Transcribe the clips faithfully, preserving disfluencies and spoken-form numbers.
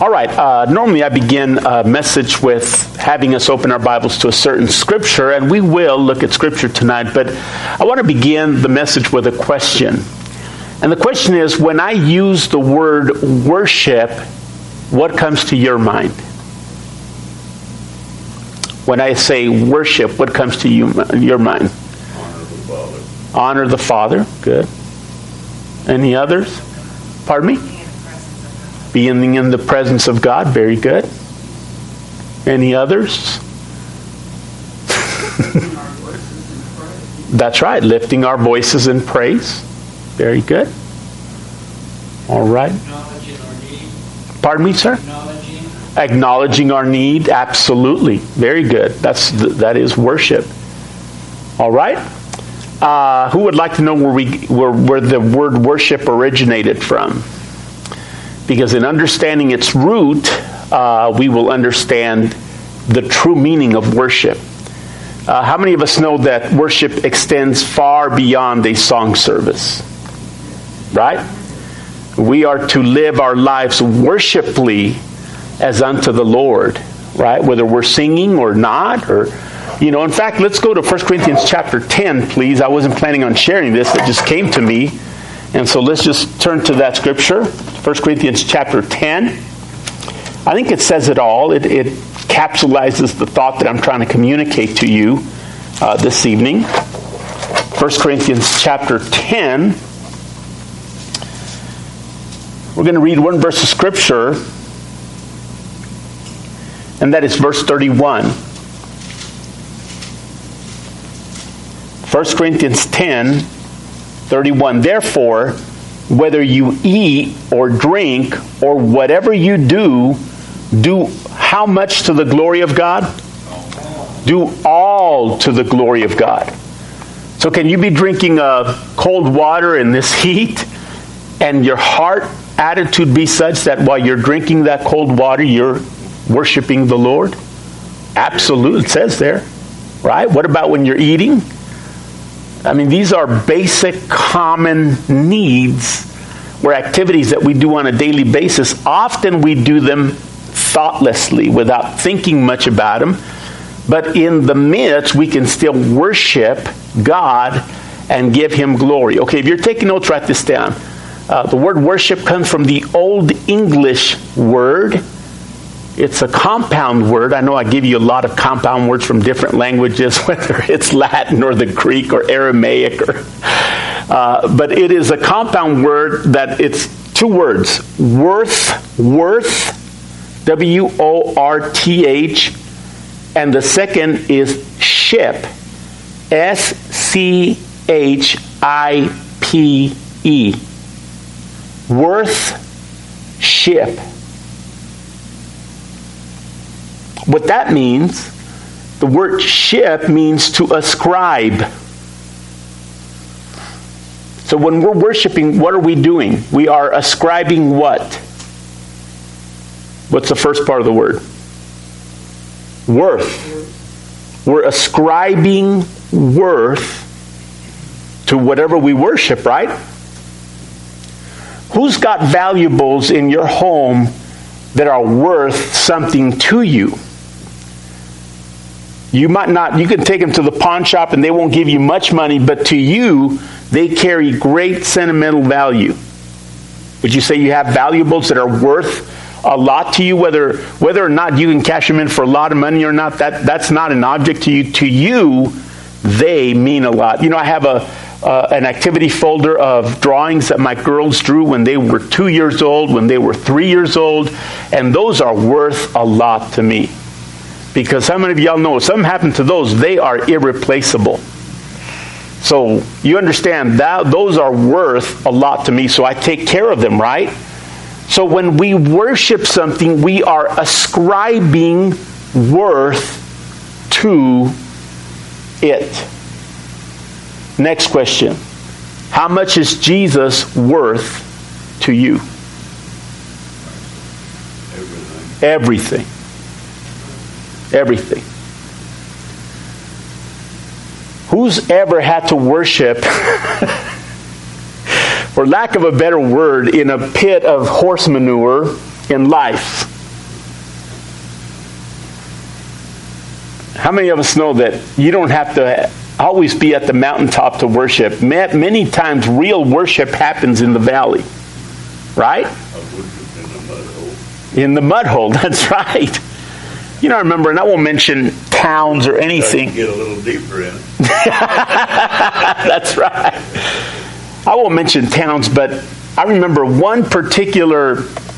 All right, uh, normally I begin a message with having us open our Bibles to a certain scripture, and we will look at scripture tonight, but I want to begin the message with a question. And the question is, when I use the word worship, what comes to your mind? When I say worship, what comes to you, your mind? Honor the Father. Honor the Father, good. Any others? Pardon me? Being in the presence of God, very good. Any others? That's right, lifting our voices in praise. Very good. All right. Acknowledging our need. Pardon me, sir? Acknowledging. Acknowledging our need, absolutely. Very good. That's that is worship. All right. Uh, who would like to know where we where, where the word worship originated from? Because in understanding its root, uh, we will understand the true meaning of worship. Uh, how many of us know that worship extends far beyond a song service? Right? We are to live our lives worshipfully as unto the Lord. Right? Whether we're singing or not, or you know. In fact, let's go to First Corinthians chapter ten, please. I wasn't planning on sharing this; it just came to me. And so let's just turn to that scripture, First Corinthians chapter ten. I think it says it all. It, it capsulizes the thought that I'm trying to communicate to you uh, this evening. First Corinthians chapter ten. We're going to read one verse of scripture, and that is verse thirty-one. First Corinthians ten, thirty-one. Therefore, whether you eat or drink or whatever you do, do how much to the glory of God? Do all to the glory of God. So can you be drinking uh, cold water in this heat and your heart attitude be such that while you're drinking that cold water, you're worshiping the Lord? Absolutely, it says there. Right? What about when you're eating? I mean, these are basic, common needs or activities that we do on a daily basis. Often we do them thoughtlessly, without thinking much about them. But in the midst, we can still worship God and give Him glory. Okay, if you're taking notes, write this down. Uh, the word worship comes from the Old English word. It's a compound word. I know I give you a lot of compound words from different languages, whether it's Latin or the Greek or Aramaic. Or, uh, but it is a compound word that it's two words. Worth, worth, W O R T H. And the second is ship, S C H I P E. Worth, ship. What that means, the word ship means to ascribe. So when we're worshiping, what are we doing? We are ascribing what? What's the first part of the word? Worth. We're ascribing worth to whatever we worship, right? Who's got valuables in your home that are worth something to you? You might not, you can take them to the pawn shop and they won't give you much money, but to you, they carry great sentimental value. Would you say you have valuables that are worth a lot to you, whether whether or not you can cash them in for a lot of money or not? That that's not an object to you. To you, they mean a lot. You know, I have a uh, an activity folder of drawings that my girls drew when they were two years old, when they were three years old, and those are worth a lot to me. Because how many of y'all know if something happened to those, they are irreplaceable. So you understand that those are worth a lot to me, so I take care of them, right? So when we worship something, we are ascribing worth to it. Next question. How much is Jesus worth to you? Everything. Everything. Everything. Who's ever had to worship, for lack of a better word, in a pit of horse manure in life? How many of us know that you don't have to always be at the mountaintop to worship? Many times real worship happens in the valley. Right? In the mud hole, that's right. You know, I remember, and I won't mention towns or anything. Get a little deeper in. That's right. I won't mention towns, but I remember one particular,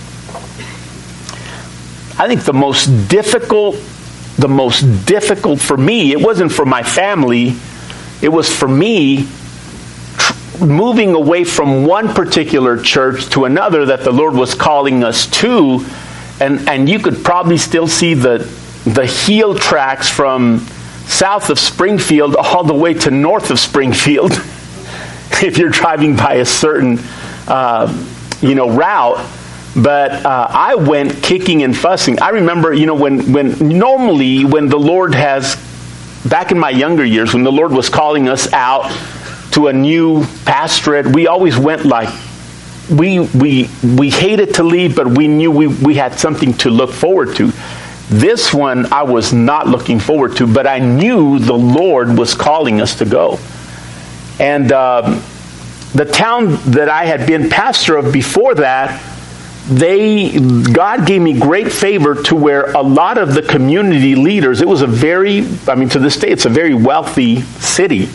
I think the most difficult, the most difficult for me, it wasn't for my family, it was for me, tr- moving away from one particular church to another that the Lord was calling us to, and, and you could probably still see the, the heel tracks from south of Springfield all the way to north of Springfield. If you're driving by a certain, uh, you know, route. But uh, I went kicking and fussing. I remember, you know, when, when normally when the Lord has, back in my younger years, when the Lord was calling us out to a new pastorate, we always went like, we we we hated to leave, but we knew we, we had something to look forward to. This one I was not looking forward to, but I knew the Lord was calling us to go. And um, the town that I had been pastor of before that, they God gave me great favor to where a lot of the community leaders, it was a very, I mean, to this day, it's a very wealthy city.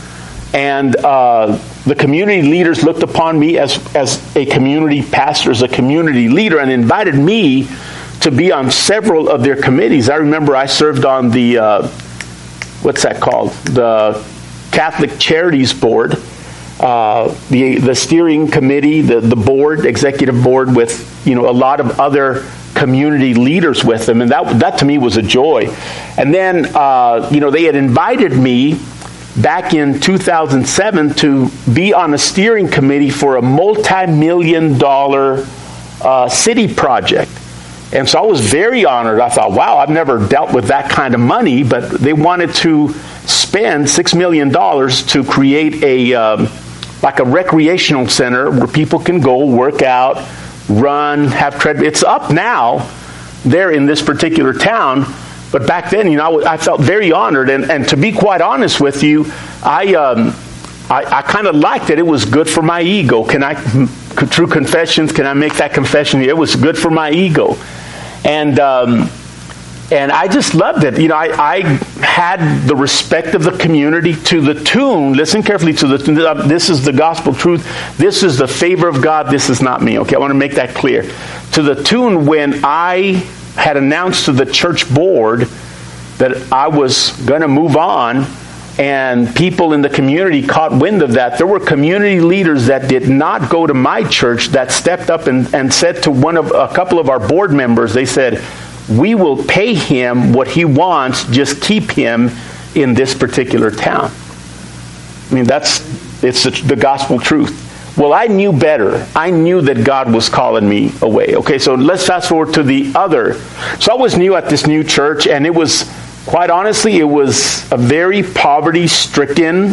And uh, the community leaders looked upon me as, as a community pastor, as a community leader, and invited me to be on several of their committees. I remember I served on the, uh, what's that called? The Catholic Charities Board, uh, the the steering committee, the, the board, executive board with, you know, a lot of other community leaders with them. And that, that to me was a joy. And then, uh, you know, they had invited me back in two thousand seven to be on a steering committee for a multi-million dollar uh, city project. And so I was very honored. I thought, wow, I've never dealt with that kind of money, but they wanted to spend six million dollars to create a um, like a recreational center where people can go work out, run, have tread. It's up now there in this particular town, but back then, you know, I, I felt very honored. And, and to be quite honest with you, I um, I, I kind of liked it. It was good for my ego. Can I, true confessions, can I make that confession? It was good for my ego. And um, and I just loved it. You know, I, I had the respect of the community to the tune. Listen carefully to the. This is the gospel truth. This is the favor of God. This is not me. Okay, I want to make that clear. To the tune when I had announced to the church board that I was going to move on, and people in the community caught wind of that. There were community leaders that did not go to my church that stepped up and, and said to one of a couple of our board members, they said, we will pay him what he wants, just keep him in this particular town. I mean, that's, it's the, the gospel truth. Well, I knew better. I knew that God was calling me away. Okay, so let's fast forward to the other. So I was new at this new church, and it was, quite honestly, it was a very poverty-stricken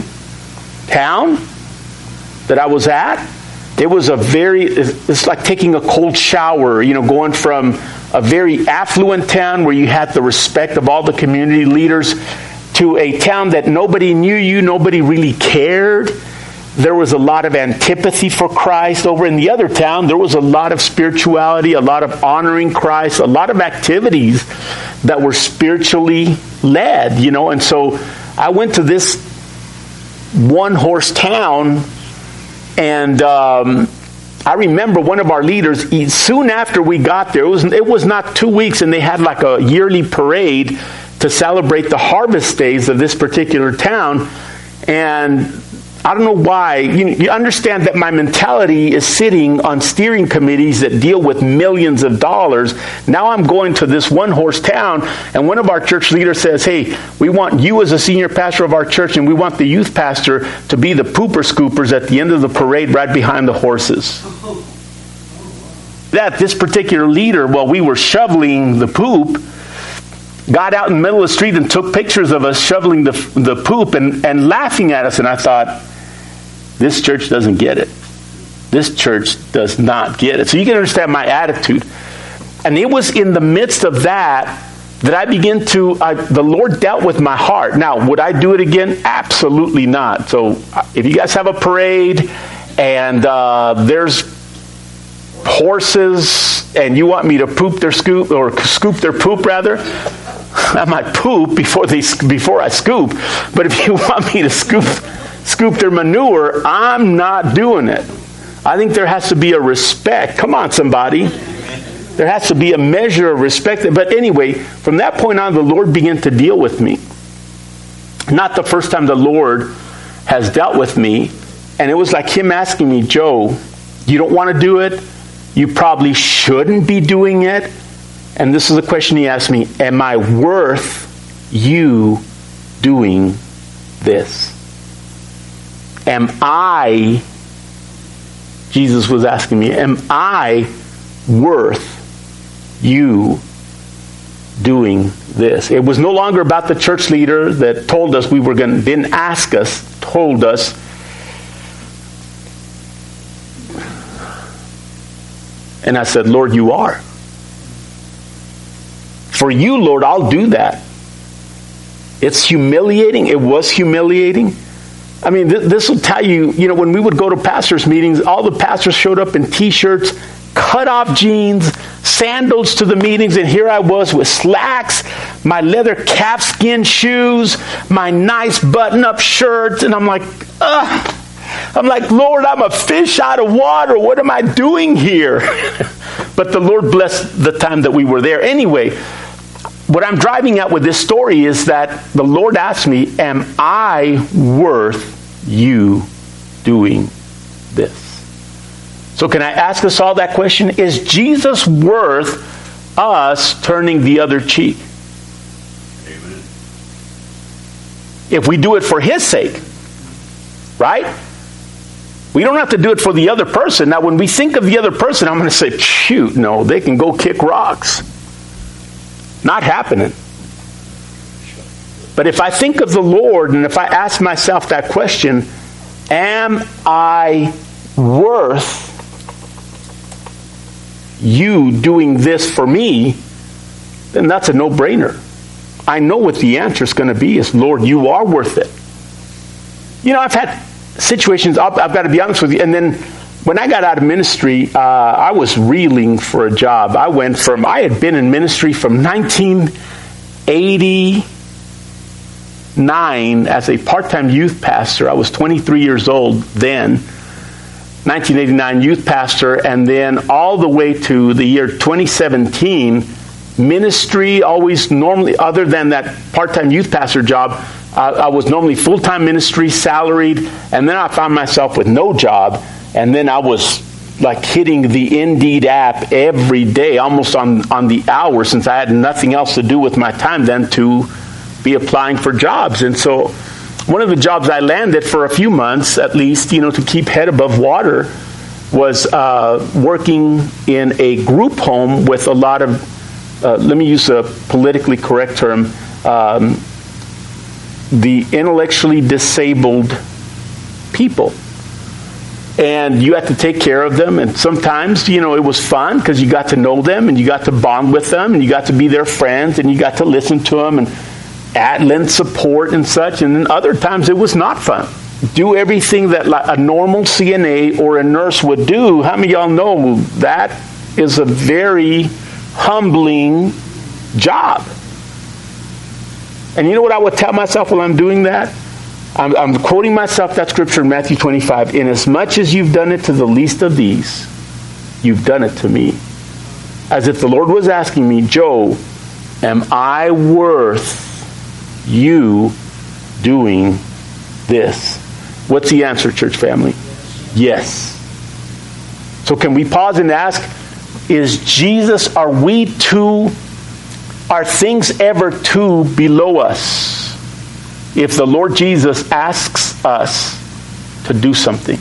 town that I was at. It was a very, it's like taking a cold shower, you know, going from a very affluent town where you had the respect of all the community leaders to a town that nobody knew you, nobody really cared. There was a lot of antipathy for Christ. Over in the other town, there was a lot of spirituality, a lot of honoring Christ, a lot of activities that were spiritually led, you know. And so I went to this one-horse town, and um, I remember one of our leaders, he, soon after we got there, it was, it was not two weeks, and they had like a yearly parade to celebrate the harvest days of this particular town. And I don't know why. You, you understand that my mentality is sitting on steering committees that deal with millions of dollars. Now I'm going to this one-horse town, and one of our church leaders says, hey, we want you as a senior pastor of our church, and we want the youth pastor to be the pooper scoopers at the end of the parade right behind the horses. That this particular leader, while we were shoveling the poop, got out in the middle of the street and took pictures of us shoveling the, the poop and, and laughing at us. And I thought, this church doesn't get it. This church does not get it. So you can understand my attitude. And it was in the midst of that Did I begin to, uh, the Lord dealt with my heart. Now, would I do it again? Absolutely not. So if you guys have a parade and uh, there's horses and you want me to poop their scoop, or scoop their poop rather, I might poop before they before I scoop. But if you want me to scoop scoop their manure, I'm not doing it. I think there has to be a respect. Come on, somebody. There has to be a measure of respect. But anyway, from that point on, the Lord began to deal with me. Not the first time the Lord has dealt with me. And it was like him asking me, Joe, you don't want to do it? You probably shouldn't be doing it. And this is the question he asked me, am I worth you doing this? Am I, Jesus was asking me, am I worth you doing this? It was no longer about the church leader that told us we were going to, didn't ask us, told us. And I said, Lord, you are. For you, Lord, I'll do that. It's humiliating. It was humiliating. I mean, th- this will tell you, you know, when we would go to pastors' meetings, all the pastors showed up in t-shirts, cut-off jeans, sandals to the meetings, and here I was with slacks, my leather calfskin shoes, my nice button-up shirts, and I'm like, ugh. I'm like, Lord, I'm a fish out of water. What am I doing here? But the Lord blessed the time that we were there. Anyway, what I'm driving at with this story is that the Lord asked me, am I worth you doing this? So can I ask us all that question? Is Jesus worth us turning the other cheek? Amen. If we do it for his sake, right? We don't have to do it for the other person. Now, when we think of the other person, I'm going to say, shoot, no, they can go kick rocks. Not happening. But if I think of the Lord, and if I ask myself that question, am I worth you doing this for me? Then that's a no-brainer. I know what the answer is going to be is, Lord, you are worth it. You know, I've had situations, I've, I've got to be honest with you, and then when I got out of ministry, uh, I was reeling for a job. I went from, I had been in ministry from nineteen eighty-nine as a part-time youth pastor. I was twenty-three years old then, nineteen eighty-nine youth pastor, and then all the way to the year twenty seventeen, ministry always normally, other than that part-time youth pastor job, uh, I was normally full-time ministry, salaried, and then I found myself with no job. And then I was like hitting the Indeed app every day, almost on, on the hour, since I had nothing else to do with my time than to be applying for jobs. And so one of the jobs I landed for a few months, at least, you know, to keep head above water, was uh, working in a group home with a lot of, uh, let me use a politically correct term, um, the intellectually disabled people. And you had to take care of them. And sometimes, you know, it was fun because you got to know them and you got to bond with them and you got to be their friends and you got to listen to them and add, lend support and such. And then other times it was not fun. Do everything that a normal C N A or a nurse would do. How many of y'all know that is a very humbling job? And you know what I would tell myself while I'm doing that? I'm, I'm quoting myself that scripture in Matthew twenty-five. Inasmuch as you've done it to the least of these, you've done it to me. As if the Lord was asking me, Joe, am I worth you doing this? What's the answer, church family? Yes. So can we pause and ask, is Jesus, are we too, are things ever too below us? If the Lord Jesus asks us to do something.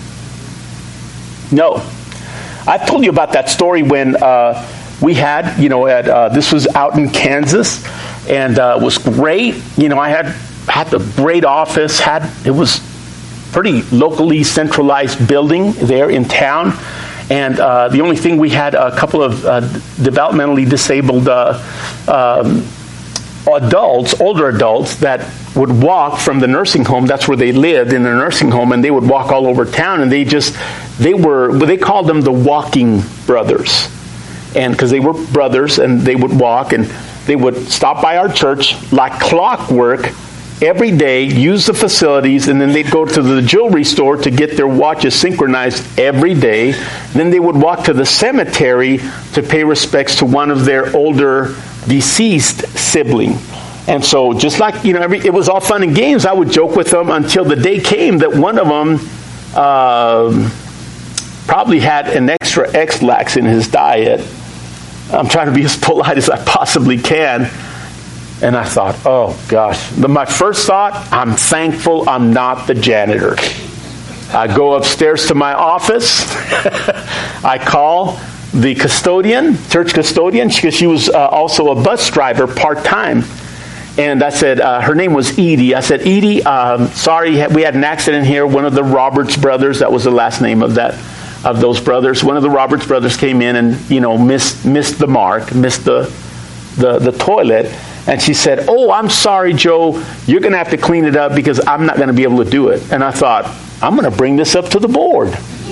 No. I've told you about that story when uh, we had, you know, at, uh, this was out in Kansas, and uh, it was great. You know, I had had a great office. Had it was pretty locally centralized building there in town, and uh, the only thing we had a couple of uh, developmentally disabled Uh, um, adults, older adults, that would walk from the nursing home. That's where they lived, in the nursing home, and they would walk all over town, and they just, they were, they called them the walking brothers. And because they were brothers, and they would walk, and they would stop by our church like clockwork every day, use the facilities, and then they'd go to the jewelry store to get their watches synchronized every day. Then they would walk to the cemetery to pay respects to one of their older deceased sibling. And so just like, you know, every, it was all fun and games. I would joke with them until the day came that one of them uh, probably had an extra X-Lax in his diet. I'm trying to be as polite as I possibly can. And I thought, oh gosh. My first thought, I'm thankful I'm not the janitor. I go upstairs to my office. I call the custodian, church custodian, because she was uh, also a bus driver part-time. And I said, uh, her name was Edie. I said, Edie, um, sorry, we had an accident here. One of the Roberts brothers, that was the last name of that, of those brothers. One of the Roberts brothers came in and, you know, missed missed the mark, missed the the, the toilet. And she said, oh, I'm sorry, Joe. You're going to have to clean it up because I'm not going to be able to do it. And I thought, I'm going to bring this up to the board.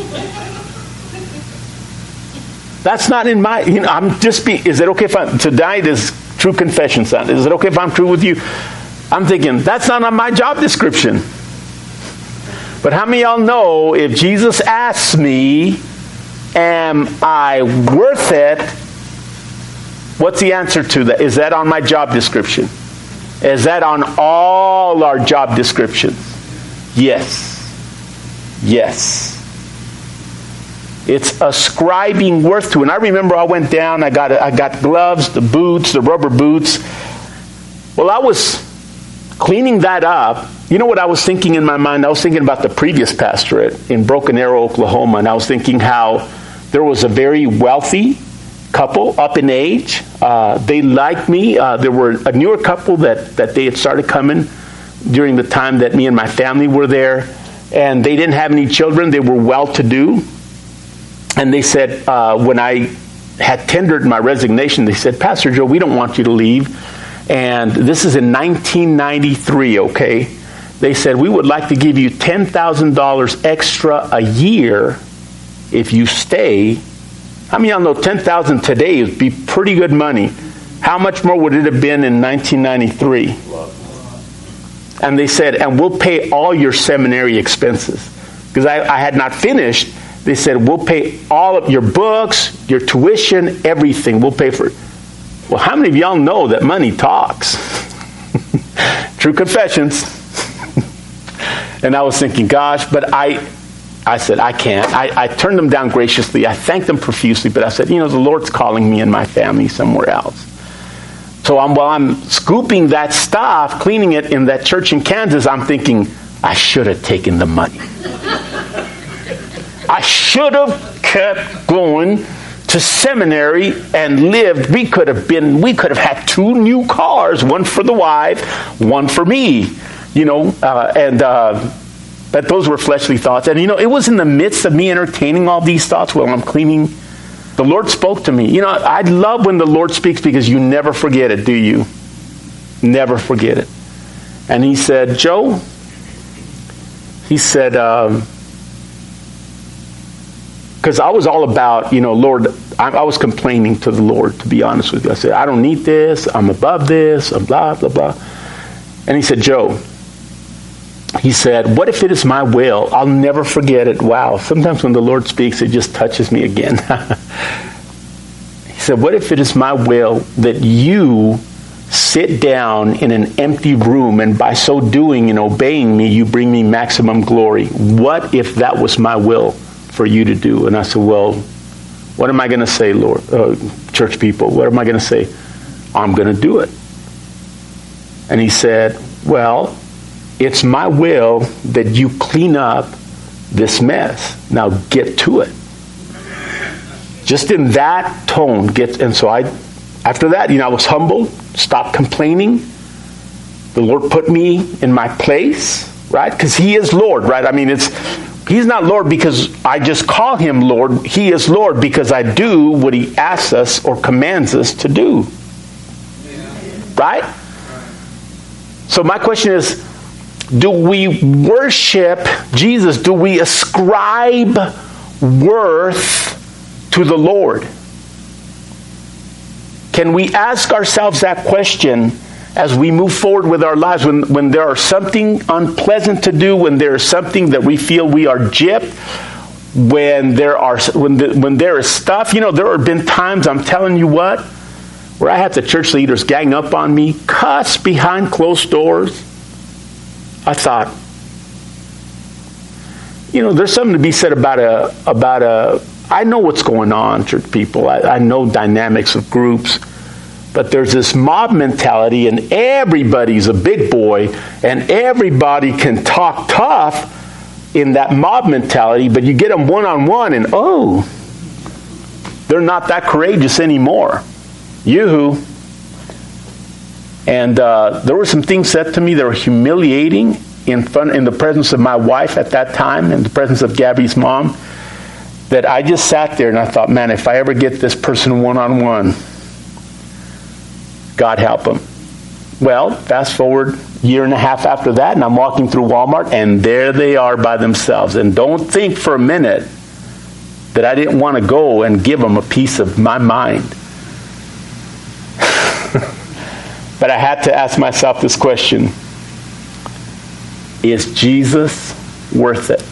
That's not in my, you know, I'm just be, is it okay if I, tonight is true confession Sunday. Is it okay if I'm true with you? I'm thinking, that's not on my job description. But how many of y'all know if Jesus asks me, am I worth it? What's the answer to that? Is that on my job description? Is that on all our job descriptions? Yes. Yes. It's ascribing worth to it. And I remember I went down, I got I got gloves, the boots, the rubber boots. Well, I was cleaning that up. You know what I was thinking in my mind? I was thinking about the previous pastorate in Broken Arrow, Oklahoma. And I was thinking how there was a very wealthy couple up in age. Uh, they liked me. Uh, there were a newer couple that, that they had started coming during the time that me and my family were there. And they didn't have any children. They were well-to-do. And they said, uh, when I had tendered my resignation, they said, Pastor Joe, we don't want you to leave. And this is in nineteen ninety-three, okay? They said, we would like to give you ten thousand dollars extra a year if you stay. How many of y'all know ten thousand dollars today would be pretty good money? How much more would it have been in nineteen ninety-three? And they said, and we'll pay all your seminary expenses. Because I, I had not finished. They said, we'll pay all of your books, your tuition, everything. We'll pay for it. Well, how many of y'all know that money talks? True confessions. And I was thinking, gosh, but I I said, I can't. I, I turned them down graciously. I thanked them profusely, but I said, you know, the Lord's calling me and my family somewhere else. So I'm, while I'm scooping that stuff, cleaning it in that church in Kansas, I'm thinking, I should have taken the money. I should have kept going to seminary and lived. We could have been, we could have had two new cars, one for the wife, one for me, you know, uh, and uh, but those were fleshly thoughts. And, you know, it was in the midst of me entertaining all these thoughts while I'm cleaning. The Lord spoke to me. You know, I love when the Lord speaks because you never forget it, do you? Never forget it. And he said, Joe, he said, um, because I was all about, you know, Lord, I, I was complaining to the Lord, to be honest with you. I said, I don't need this. I'm above this. I'm blah, blah, blah. And he said, Joe, he said, what if it is my will? I'll never forget it. Wow. Sometimes when the Lord speaks, it just touches me again. He said, what if it is my will that you sit down in an empty room and by so doing and obeying me, you bring me maximum glory? What if that was my will for you to do? And I said, well, what am I going to say, Lord, uh, church people? What am I going to say? I'm going to do it. And he said, well, it's my will that you clean up this mess. Now get to it. Just in that tone. Get, and so I, after that, you know, I was humbled, stopped complaining. The Lord put me in my place, right? Because he is Lord, right? I mean, it's he's not Lord because I just call him Lord. He is Lord because I do what he asks us or commands us to do. Right? So my question is, do we worship Jesus? Do we ascribe worth to the Lord? Can we ask ourselves that question as we move forward with our lives, when, when there is something unpleasant to do, when there is something that we feel we are gypped, when there are when the, when there is stuff, you know, there have been times, I'm telling you what, where I had the church leaders gang up on me, cuss behind closed doors. I thought, you know, there's something to be said about a about a. I know what's going on, church people. I, I know dynamics of groups. But there's this mob mentality, and everybody's a big boy, and everybody can talk tough in that mob mentality, but you get them one-on-one, and oh, they're not that courageous anymore. Yoo-hoo. And uh, there were some things said to me that were humiliating in front, in the presence of my wife at that time, in the presence of Gabby's mom, that I just sat there and I thought, man, if I ever get this person one-on-one, God help them. Well, fast forward a year and a half after that, and I'm walking through Walmart, and there they are by themselves. And don't think for a minute that I didn't want to go and give them a piece of my mind. But I had to ask myself this question: is Jesus worth it?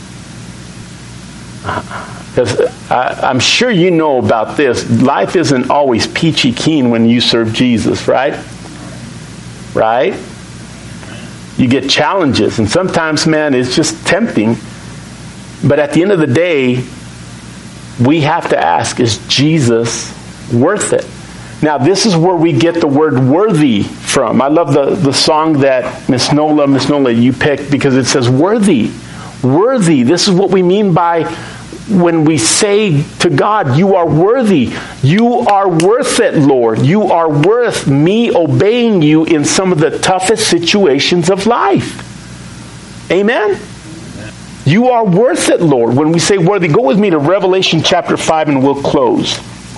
Because I'm sure you know about this. Life isn't always peachy keen when you serve Jesus, right? Right? You get challenges, and sometimes, man, it's just tempting. But at the end of the day, we have to ask, is Jesus worth it? Now, this is where we get the word worthy from. I love the, the song that Miss Nola, Miss Nola, you picked, because it says worthy. Worthy. This is what we mean by when we say to God, you are worthy. You are worth it, Lord. You are worth me obeying you in some of the toughest situations of life. Amen? You are worth it, Lord. When we say worthy, go with me to Revelation chapter five and we'll close.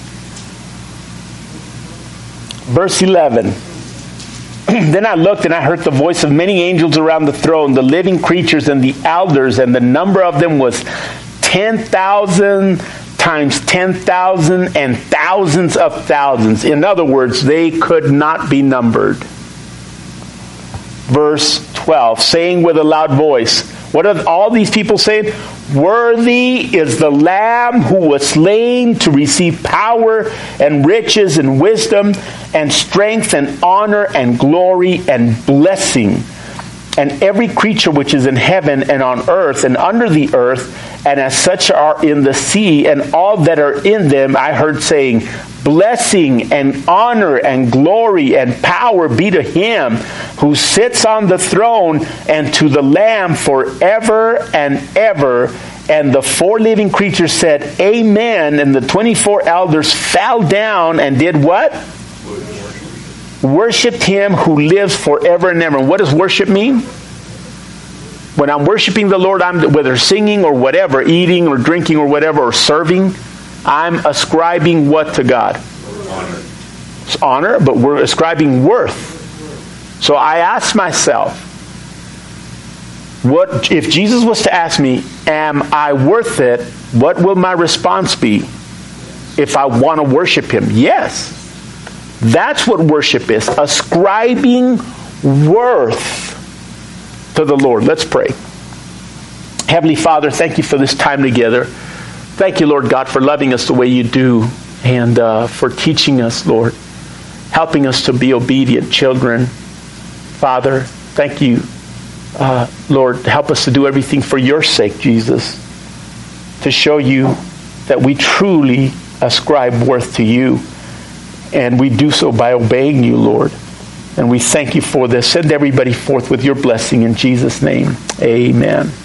Verse eleven. Then I looked and I heard the voice of many angels around the throne, the living creatures and the elders, and the number of them was ten thousand times ten thousand and thousands of thousands. In other words, they could not be numbered. Verse twelve, saying with a loud voice, what are all these people saying? Worthy is the Lamb who was slain to receive power and riches and wisdom and strength and honor and glory and blessing. And every creature which is in heaven and on earth and under the earth, and as such are in the sea, and all that are in them, I heard saying, blessing and honor and glory and power be to him who sits on the throne and to the Lamb forever and ever. And the four living creatures said, Amen. And the twenty-four elders fell down and did what? Worshipped him who lives forever and ever. And what does worship mean? When I'm worshiping the Lord, I'm whether singing or whatever, eating or drinking or whatever, or serving, I'm ascribing what to God? Honor. It's honor, but we're ascribing worth. So I ask myself, what if Jesus was to ask me, am I worth it? What will my response be if I want to worship him? Yes. That's what worship is. Ascribing worth to the Lord. Let's pray. Heavenly Father, thank you for this time together. Thank you, Lord God, for loving us the way you do, and uh, for teaching us, Lord, helping us to be obedient children. Father, thank you, uh, Lord, help us to do everything for your sake, Jesus, to show you that we truly ascribe worth to you. And we do so by obeying you, Lord. And we thank you for this. Send everybody forth with your blessing in Jesus' name. Amen.